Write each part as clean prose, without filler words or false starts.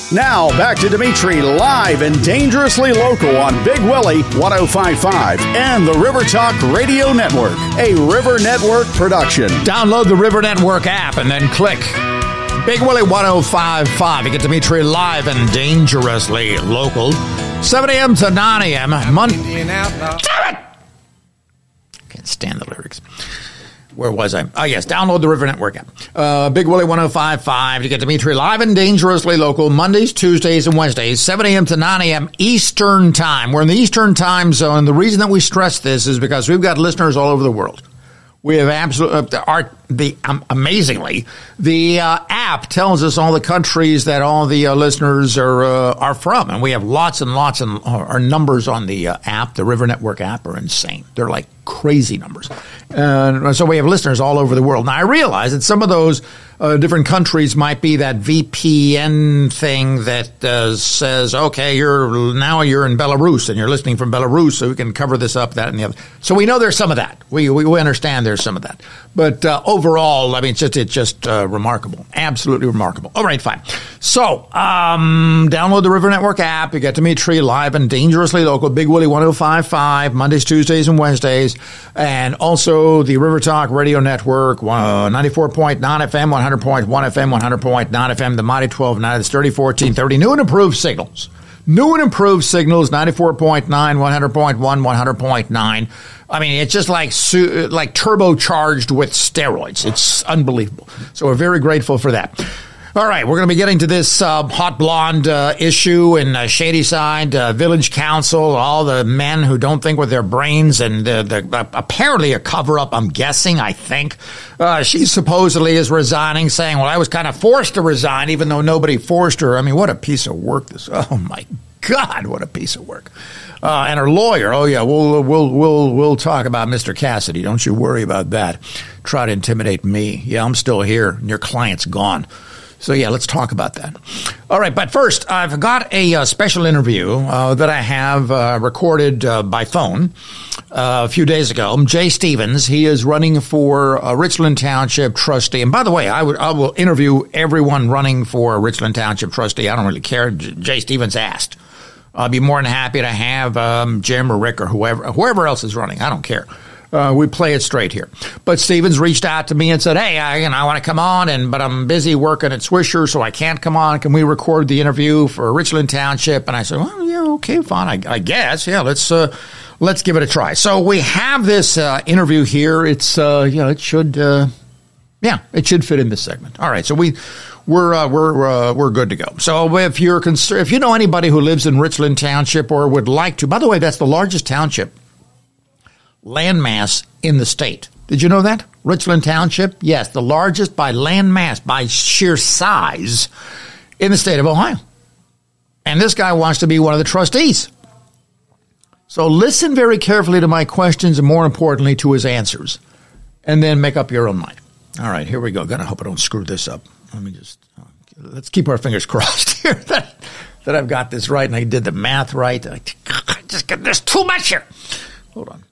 Now, back to Dimitri live and dangerously local on Big Willie 105.5 and the River Talk Radio Network, a River Network production. Download the River Network app and then click Big Willie 105.5. You get Dimitri live and dangerously local, 7 a.m. to 9 a.m. Damn it! Can't stand the lyrics. Where was I? Oh, yes. Download the River Network app. Big Willie 105.5 to get Dimitri live and dangerously local Mondays, Tuesdays, and Wednesdays, 7 a.m. to 9 a.m. Eastern Time. We're in the Eastern Time Zone. The reason that we stress this is because we've got listeners all over the world. We have amazingly, the app tells us all the countries that all the listeners are from, and we have lots and lots and our numbers on the app. The River Network app are insane. They're like crazy numbers, and so we have listeners all over the world. Now I realize that some of those different countries might be that VPN thing that says, okay, you're in Belarus and you're listening from Belarus, so we can cover this up, that, and the other. So we know there's some of that. We understand there's some of that. But overall, I mean, it's just remarkable. Absolutely remarkable. All right, fine. So download the River Network app. You get Dimitri live and dangerously local, Big Willie 105.5, Mondays, Tuesdays, and Wednesdays. And also the River Talk Radio Network, 94.9 FM, 100.1 FM, 100.9 FM, the Mighty 1290, the 301430, new and improved signals. New and improved signals, 94.9, 100.1, 100.9. I mean, it's just like turbocharged with steroids. It's unbelievable. So we're very grateful for that. All right, we're going to be getting to this hot blonde issue in Shadyside, Village Council, all the men who don't think with their brains, and apparently a cover-up, I think. She supposedly is resigning, saying, well, I was kind of forced to resign, even though nobody forced her. I mean, what a piece of work this. Oh, my God, what a piece of work. And her lawyer, oh, yeah, we'll talk about Mr. Cassidy. Don't you worry about that. Try to intimidate me. Yeah, I'm still here, and your client's gone. So, yeah, let's talk about that. All right, but first, I've got a special interview that I have recorded by phone a few days ago. Jay Stevens, he is running for Richland Township trustee. And by the way, I will interview everyone running for Richland Township trustee. I don't really care. Jay Stevens asked. I'll be more than happy to have Jim or Rick or whoever else is running. I don't care. We play it straight here. But Stevens reached out to me and said, hey, I want to come on, but I'm busy working at Swisher, so I can't come on. Can we record the interview for Richland Township? And I said, well, yeah, okay, fine. I guess. Yeah, let's give it a try. So we have this interview here. It's, it should fit in this segment. All right. So we're good to go. So if you know anybody who lives in Richland Township or would like to, by the way, that's the largest township landmass in the state. Did you know that? Richland Township? Yes, the largest by landmass, by sheer size in the state of Ohio. And this guy wants to be one of the trustees. So listen very carefully to my questions and, more importantly, to his answers. And then make up your own mind. All right, here we go. Gonna hope I don't screw this up. Let's keep our fingers crossed here that I've got this right and I did the math right. There's too much here. Hold on.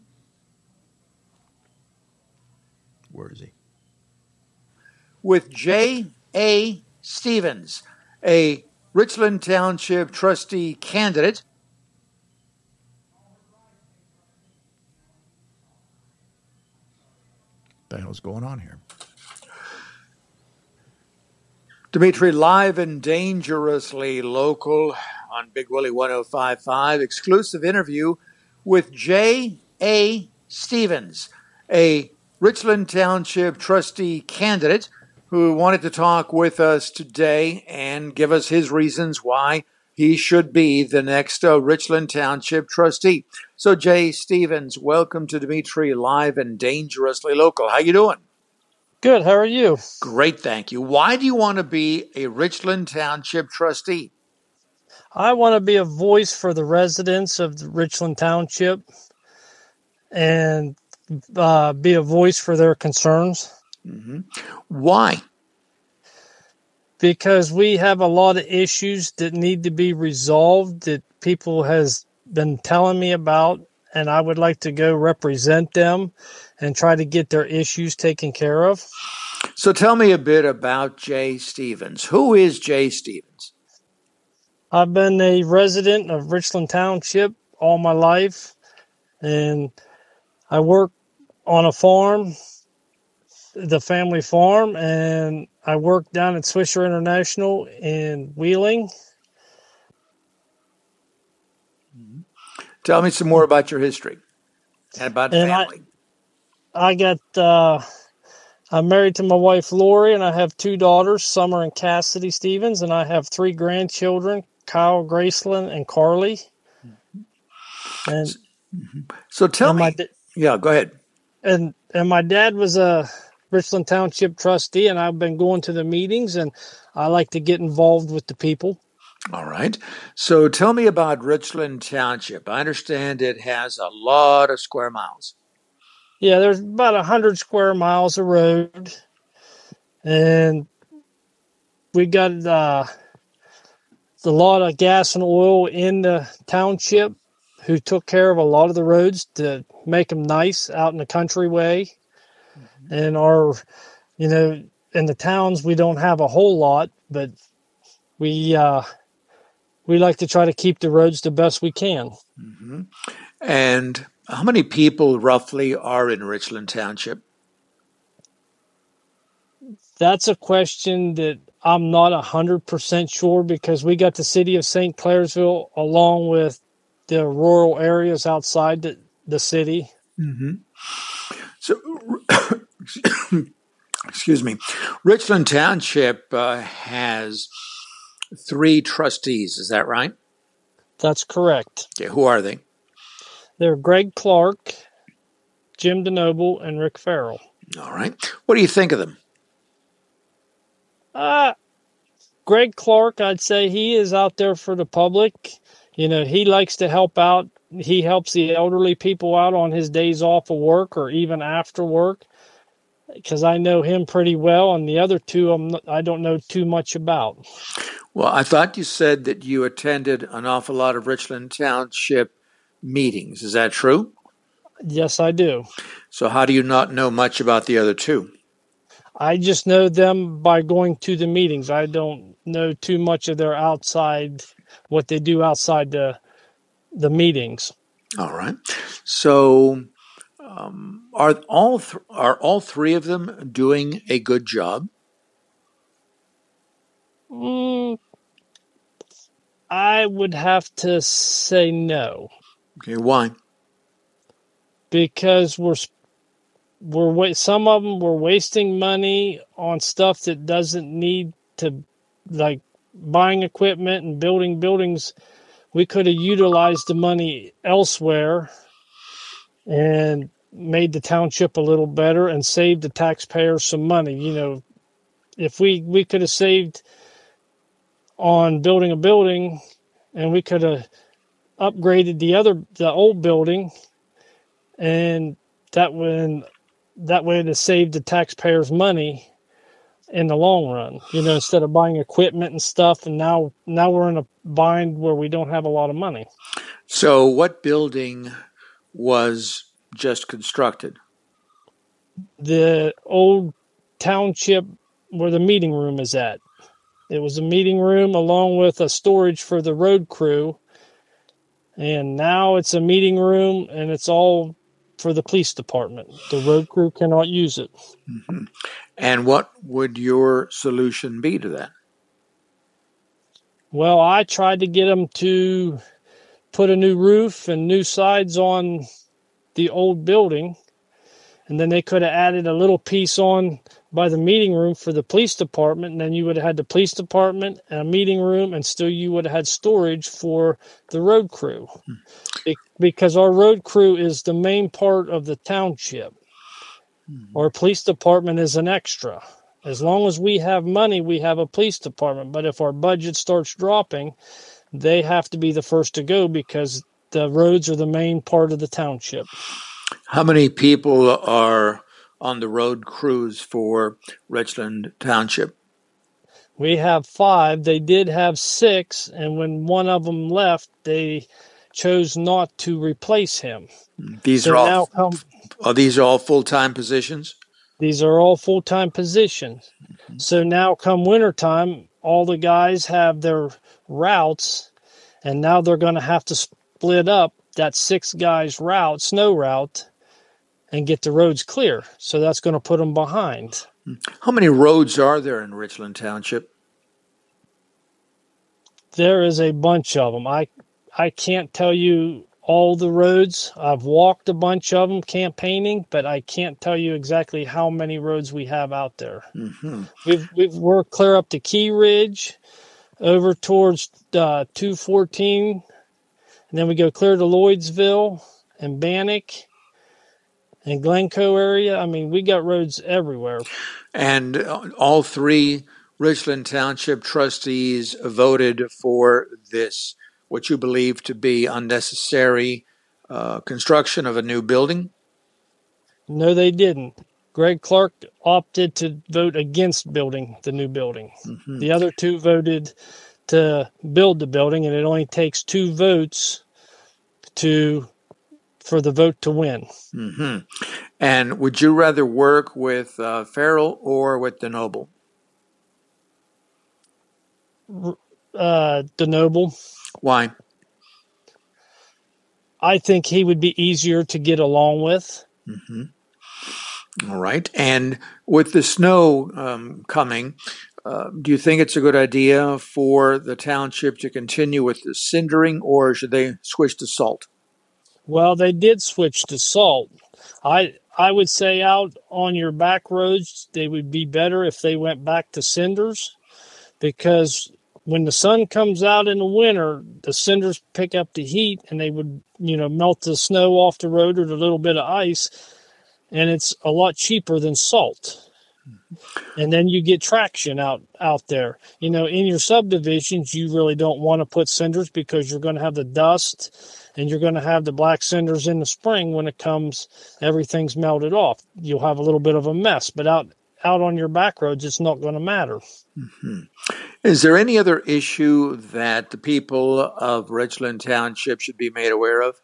Where is he? With Jay A. Stevens, a Richland Township trustee candidate. What the hell's going on here? Dimitri, live and dangerously local on Big Willie 105.5. Exclusive interview with Jay A. Stevens, a Richland Township trustee candidate who wanted to talk with us today and give us his reasons why he should be the next Richland Township trustee. So, Jay Stevens, welcome to Dimitri Live and Dangerously Local. How you doing? Good. How are you? Great, thank you. Why do you want to be a Richland Township trustee? I want to be a voice for the residents of the Richland Township and be a voice for their concerns. Mm-hmm. Why? Because we have a lot of issues that need to be resolved that people has been telling me about, and I would like to go represent them and try to get their issues taken care of. So tell me a bit about Jay Stevens. Who is Jay Stevens? I've been a resident of Richland Township all my life, and I work on a farm, the family farm, and I work down at Swisher International in Wheeling. Tell me some more about your history and about family. I'm married to my wife, Lori, and I have 2 daughters, Summer and Cassidy Stevens, and I have 3 grandchildren, Kyle, Graceland, and Carly. And so tell me. Go ahead. And my dad was a Richland Township trustee, and I've been going to the meetings, and I like to get involved with the people. All right. So tell me about Richland Township. I understand it has a lot of square miles. Yeah, there's about 100 square miles of road, and we got a lot of gas and oil in the township who took care of a lot of the roads to make them nice out in the country way. And in the towns, we don't have a whole lot, but we like to try to keep the roads the best we can. Mm-hmm. And how many people roughly are in Richland Township? That's a question that I'm not 100% sure, because we got the city of St. Clairsville along with the rural areas outside the city. Mm-hmm. So, excuse me, Richland Township has 3 trustees. Is that right? That's correct. Okay, who are they? They're Greg Clark, Jim DeNoble, and Rick Farrell. All right. What do you think of them? Greg Clark, I'd say he is out there for the public. He likes to help out. He helps the elderly people out on his days off of work or even after work, because I know him pretty well, and the other 2 I don't know too much about. Well, I thought you said that you attended an awful lot of Richland Township meetings. Is that true? Yes, I do. So how do you not know much about the other 2? I just know them by going to the meetings. I don't know too much of their what they do outside the meetings. All right. So are all 3 of them doing a good job? I would have to say no. Okay, why? Because some of them were wasting money on stuff that doesn't need to, like buying equipment and building buildings. We could have utilized the money elsewhere and made the township a little better and saved the taxpayers some money. If we could have saved on building a building, and we could have upgraded the old building, and that way to save the taxpayers money in the long run, instead of buying equipment and stuff. And now we're in a bind where we don't have a lot of money. So what building was just constructed? The old township where the meeting room is at. It was a meeting room along with a storage for the road crew. And now it's a meeting room, and it's all for the police department. The road crew cannot use it. Mm-hmm. And what would your solution be to that? Well, I tried to get them to put a new roof and new sides on the old building, and then they could have added a little piece on by the meeting room for the police department, and then you would have had the police department and a meeting room, and still you would have had storage for the road crew. Because our road crew is the main part of the township. Our police department is an extra. As long as we have money, we have a police department. But if our budget starts dropping, they have to be the first to go, because the roads are the main part of the township. How many people are on the road crews for Richland Township? We have 5. They did have 6, and when one of them left, they chose not to replace him. These are all full-time positions? These are all full-time positions. Mm-hmm. So now come wintertime, all the guys have their routes And now they're going to have to split up that 6 guys route, snow route, and get the roads clear. So that's going to put them behind. How many roads are there in Richland Township? There is a bunch of them. I can't tell you all the roads. I've walked a bunch of them campaigning, but I can't tell you exactly how many roads we have out there. Mm-hmm. We've worked clear up to Key Ridge, over towards 214, and then we go clear to Lloydsville and Bannock and Glencoe area. I mean, we got roads everywhere. And all 3 Richland Township trustees voted for this, what you believe to be unnecessary construction of a new building? No, they didn't. Greg Clark opted to vote against building the new building. Mm-hmm. The other 2 voted to build the building, and it only takes 2 votes for the vote to win. Mm-hmm. And would you rather work with Farrell or with DeNoble? DeNoble. Why? I think he would be easier to get along with. Mm-hmm. All right. And with the snow coming, do you think it's a good idea for the township to continue with the cindering, or should they switch to salt? Well, they did switch to salt. I would say out on your back roads, they would be better if they went back to cinders, because when the sun comes out in the winter, the cinders pick up the heat and they would, melt the snow off the road or the little bit of ice, and it's a lot cheaper than salt. And then you get traction out there. In your subdivisions, you really don't want to put cinders because you're going to have the dust and you're going to have the black cinders in the spring when it comes, everything's melted off. You'll have a little bit of a mess, but out on your back roads, it's not going to matter. Mm-hmm. Is there any other issue that the people of Richland Township should be made aware of?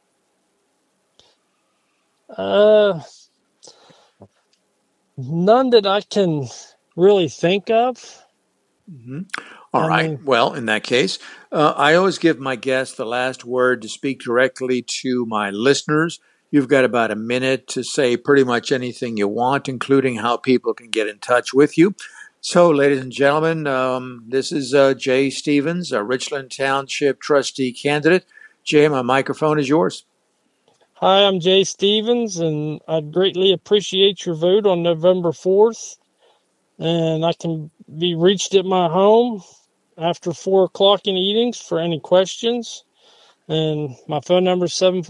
None that I can really think of. Mm-hmm. All right. Well, in that case, I always give my guests the last word to speak directly to my listeners. You've got about a minute to say pretty much anything you want, including how people can get in touch with you. So, ladies and gentlemen, this is Jay Stevens, a Richland Township trustee candidate. Jay, my microphone is yours. Hi, I'm Jay Stevens, and I'd greatly appreciate your vote on November 4th. And I can be reached at my home after 4 o'clock in the evenings for any questions. And my phone number is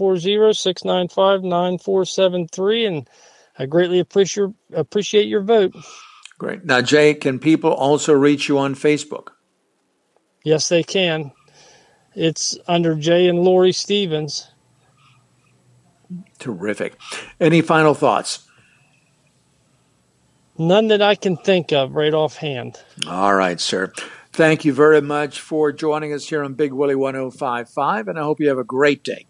740-695-9473, and I greatly appreciate your vote. Great. Now, Jay, can people also reach you on Facebook? Yes, they can. It's under Jay and Lori Stevens. Terrific. Any final thoughts? None that I can think of right offhand. All right, sir. Thank you very much for joining us here on Big Willie 105.5, and I hope you have a great day.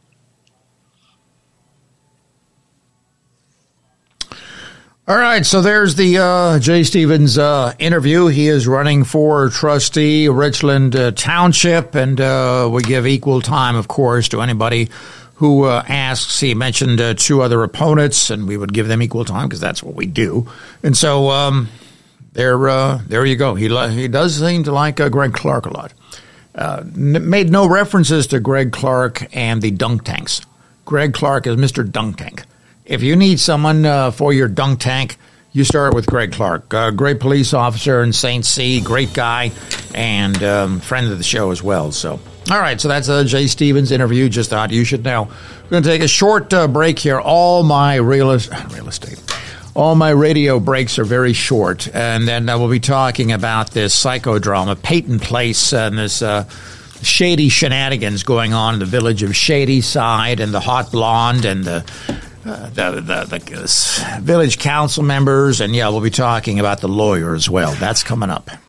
All right, so there's the Jay Stevens interview. He is running for trustee, Richland Township, and we give equal time, of course, to anybody who asks. He mentioned 2 other opponents, and we would give them equal time because that's what we do. And so there you go. He does seem to like Greg Clark a lot. Made no references to Greg Clark and the dunk tanks. Greg Clark is Mr. Dunk Tank. If you need someone for your dunk tank, you start with Greg Clark. Great police officer in St. C, great guy, and friend of the show as well. So, all right, so that's Jay Stevens interview. Just thought you should know. We're going to take a short break here. All my radio breaks are very short, and then we'll be talking about this psychodrama, Peyton Place, and this shady shenanigans going on in the village of Shadyside, and the hot blonde, and the village council members, and we'll be talking about the lawyer as well. That's coming up.